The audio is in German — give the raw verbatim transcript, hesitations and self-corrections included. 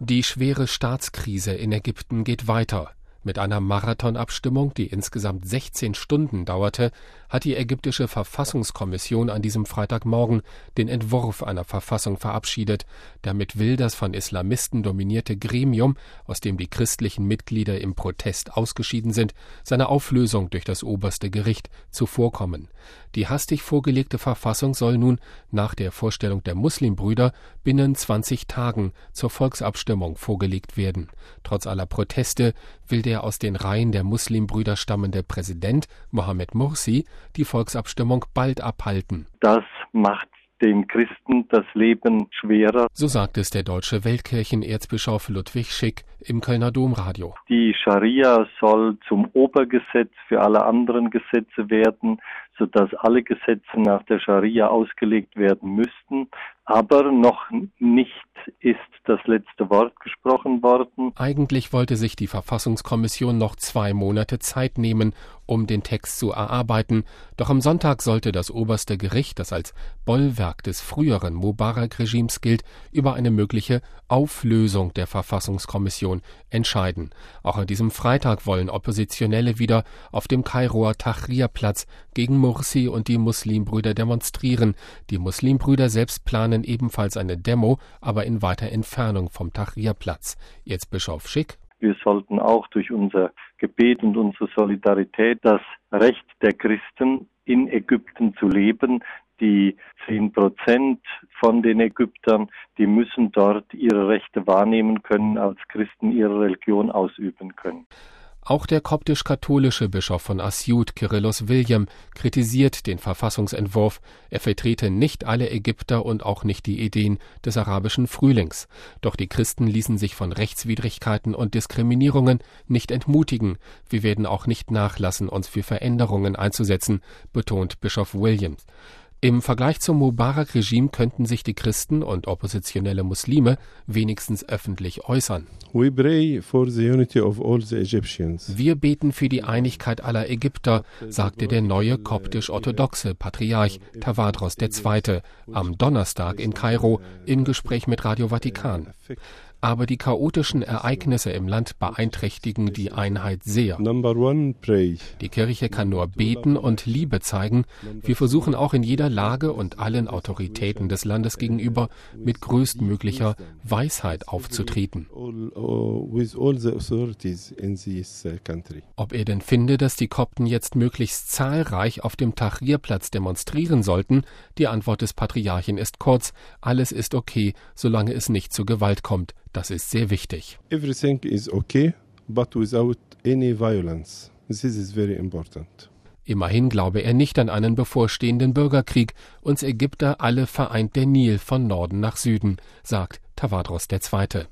Die schwere Staatskrise in Ägypten geht weiter. Mit einer Marathonabstimmung, die insgesamt sechzehn Stunden dauerte, hat die ägyptische Verfassungskommission an diesem Freitagmorgen den Entwurf einer Verfassung verabschiedet. Damit will das von Islamisten dominierte Gremium, aus dem die christlichen Mitglieder im Protest ausgeschieden sind, seine Auflösung durch das oberste Gericht zuvorkommen. Die hastig vorgelegte Verfassung soll nun nach der Vorstellung der Muslimbrüder binnen zwanzig Tagen zur Volksabstimmung vorgelegt werden. Trotz aller Proteste will der aus den Reihen der Muslimbrüder stammende Präsident Mohamed Morsi die Volksabstimmung bald abhalten. Das macht den Christen das Leben schwerer. So sagt es der deutsche Weltkirchenerzbischof Ludwig Schick im Kölner Domradio. Die Scharia soll zum Obergesetz für alle anderen Gesetze werden, sodass alle Gesetze nach der Scharia ausgelegt werden müssten. Aber noch nicht ist das letzte Wort gesprochen worden. Eigentlich wollte sich die Verfassungskommission noch zwei Monate Zeit nehmen, um den Text zu erarbeiten. Doch am Sonntag sollte das oberste Gericht, das als Bollwerk des früheren Mubarak-Regimes gilt, über eine mögliche Auflösung der Verfassungskommission entscheiden. Auch an diesem Freitag wollen Oppositionelle wieder auf dem Kairoer Tahrir-Platz gegen Morsi und die Muslimbrüder demonstrieren. Die Muslimbrüder selbst planen ebenfalls eine Demo, aber in weiter Entfernung vom Tahrir-Platz. Erzbischof Schick: Wir sollten auch durch unser Gebet und unsere Solidarität das Recht der Christen in Ägypten zu leben. Die zehn Prozent von den Ägyptern, die müssen dort ihre Rechte wahrnehmen können, als Christen ihre Religion ausüben können. Auch der koptisch-katholische Bischof von Asyut, Kyrillos William, kritisiert den Verfassungsentwurf. Er vertrete nicht alle Ägypter und auch nicht die Ideen des arabischen Frühlings. Doch die Christen ließen sich von Rechtswidrigkeiten und Diskriminierungen nicht entmutigen. Wir werden auch nicht nachlassen, uns für Veränderungen einzusetzen, betont Bischof Williams. Im Vergleich zum Mubarak-Regime könnten sich die Christen und oppositionelle Muslime wenigstens öffentlich äußern. We pray for the unity of all the Egyptians. Wir beten für die Einigkeit aller Ägypter, sagte der neue koptisch-orthodoxe Patriarch Tawadros der Zweite am Donnerstag in Kairo im Gespräch mit Radio Vatikan. Aber die chaotischen Ereignisse im Land beeinträchtigen die Einheit sehr. Number one, pray. Die Kirche kann nur beten und Liebe zeigen. Wir versuchen auch in jeder Lage und allen Autoritäten des Landes gegenüber mit größtmöglicher Weisheit aufzutreten. Ob er denn finde, dass die Kopten jetzt möglichst zahlreich auf dem Tahrir-Platz demonstrieren sollten? Die Antwort des Patriarchen ist kurz: Alles ist okay, solange es nicht zu Gewalt kommt. Das ist sehr wichtig. Everything is okay, but without any violence. This is very important. Immerhin glaube er nicht an einen bevorstehenden Bürgerkrieg. Uns Ägypter alle vereint der Nil von Norden nach Süden, sagt Tawadros der Zweite.